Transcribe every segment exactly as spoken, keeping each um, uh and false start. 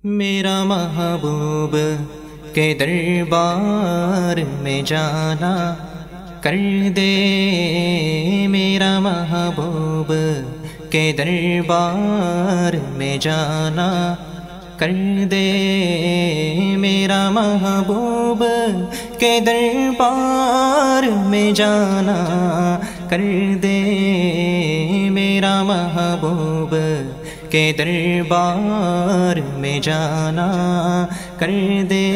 میرا محبوب کے دربار میں جانا کر دے، میرا محبوب کے دربار میں جانا کر دے، میرا محبوب کے دربار میں جانا کر دے، میرا محبوب کے دربار میں جانا کر دے،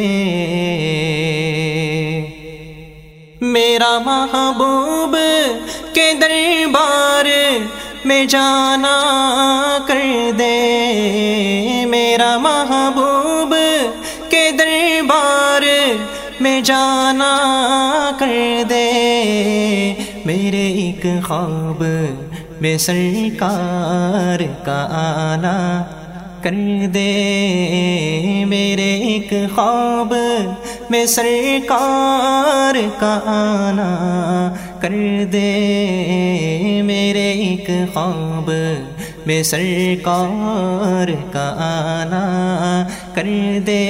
میرا محبوب کے دربار میں جانا کر دے، میرا محبوب کے دربار میں جانا کر دے، میرے ایک خواب میں سرکار کا آنا کر دے، میرے ایک خواب میں سرکار کا آنا کر دے، میرے ایک خواب میں سرکار کا آنا کر دے،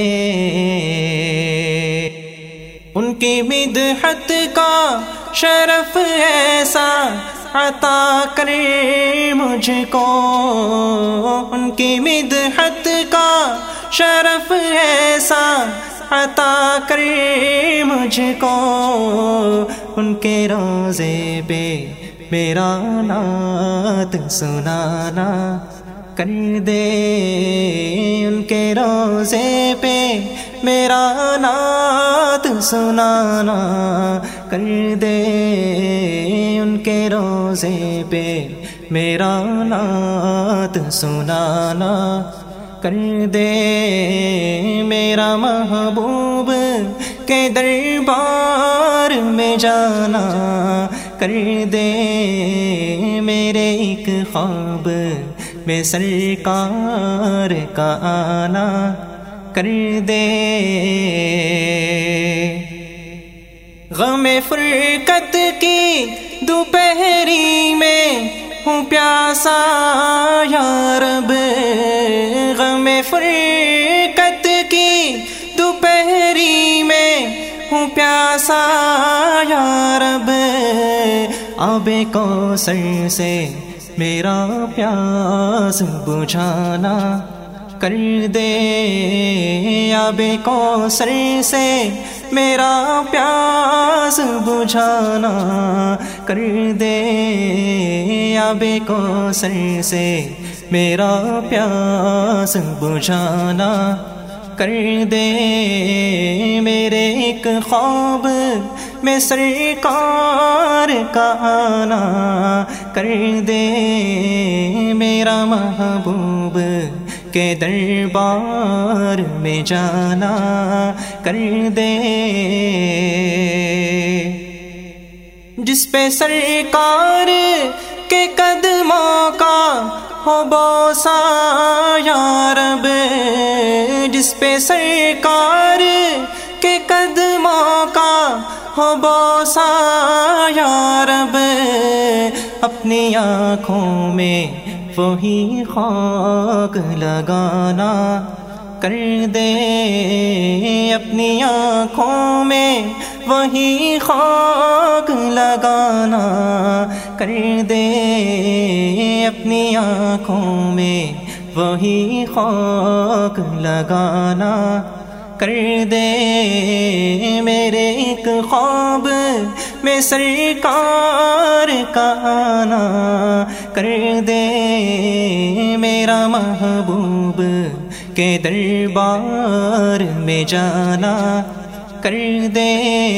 ان کی مدحت کا شرف ایسا عطا کرے مجھ کو، ان کی مدحت کا شرف ایسا عطا کرے مجھ کو، ان کے روضے پہ میرا نعت سنانا کر دے، ان کے روضے پہ میرا نعت سنانا کر دے، ان کے روضے پہ میرا نعت سنانا کر دے، میرا محبوب کے دربار میں جانا کر دے، میرے ایک خواب میں سرکار کا آنا کر دے، غم فرقت کی دوپہری میں ہوں پیاسا یا رب، غم فرقت کی دوپہری میں ہوں پیاسا یا رب، آب کوثر سے میرا پیاس بجھانا کر دے، آب کوثر سے میرا پیاس بجھانا کر دے، آب کوثر سے میرا پیاس بجھانا کر دے، میرے ایک خواب میں سرکار کا آنا کر دے، میرا محبوب کے دربار میں جانا کر دے، جس پہ سرکار کے قدموں کا ہو بوسا یا رب، جس پہ سرکار کے قدموں کا ہو بوسا یا رب، اپنی آنکھوں میں وہی خاک لگانا کر دے، اپنی آنکھوں میں وہی خاک لگانا کر دے، اپنی آنکھوں میں وہی خاک لگانا کر دے، میرے ایک خواب میں سرکار کا آنا کر دے، میرا محبوب کے دربار میں جانا کر دے،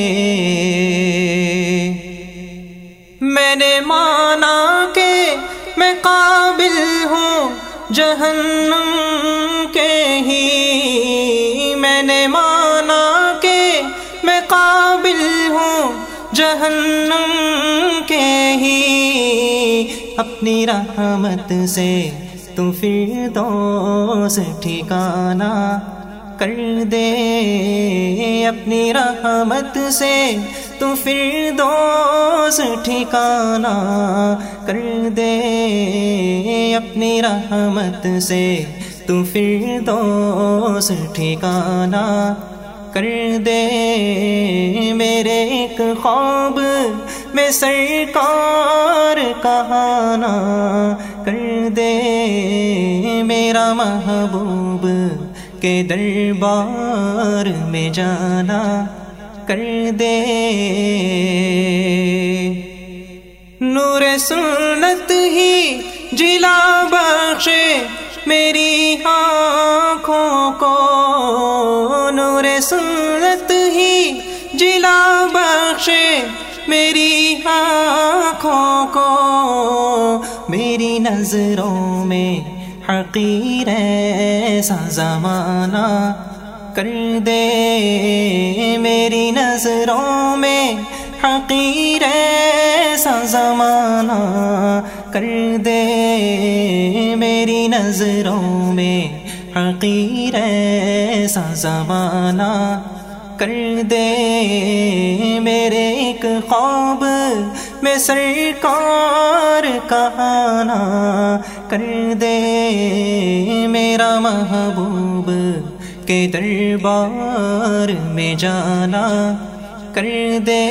میں نے مانا کہ میں قابل ہوں جہنم کے ہی، میں نے مانا کہ میں قابل ہوں جہنم کے ہی، اپنی رحمت سے تو فردوس ٹھکانہ کر دے، اپنی رحمت سے تو فردوس ٹھکانہ کر دے، اپنی رحمت سے تو فردوس ٹھکانہ کر دے، میرے ایک خواب میں سرکار کہانا کر دے، میرا محبوب کے دربار میں جانا کر دے، نور سنت ہی جلا بخشے میری آنکھوں کو، نور سنت ہی جلا بخشے میری آنکھوں کو، میری نظروں میں حقیر ایسا زمانہ کر دے، میری نظروں میں حقیر ایسا زمانہ کر دے، میری نظروں میں حقیر ایسا زمانہ کر دے، میرے ایک خواب میں سرکار کہانا کر دے، میرا محبوب کے دربار میں جانا کر دے،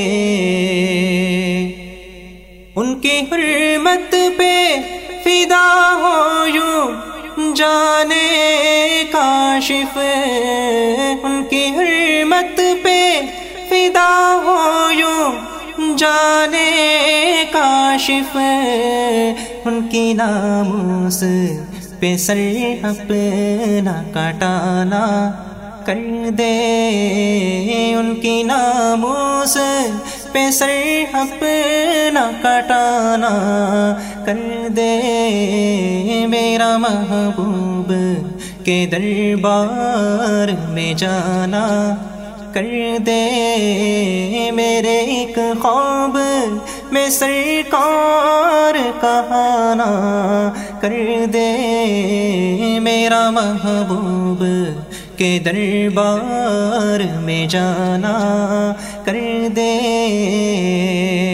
ان کی حرمت پہ فدا ہو یوں جانے کاشف، ان کی حرمت پہ فدا ہو یوں جانے کاشف، ان کی ناموس پہ سر اپنا کٹانا کر دے، ان کی ناموس پہ سر اپنا کٹانا کر دے، میرا محبوب کے دربار میں جانا کر دے، میرے ایک خواب میں سرکار کہانا کر دے، میرا محبوب کے دربار میں جانا کر دے۔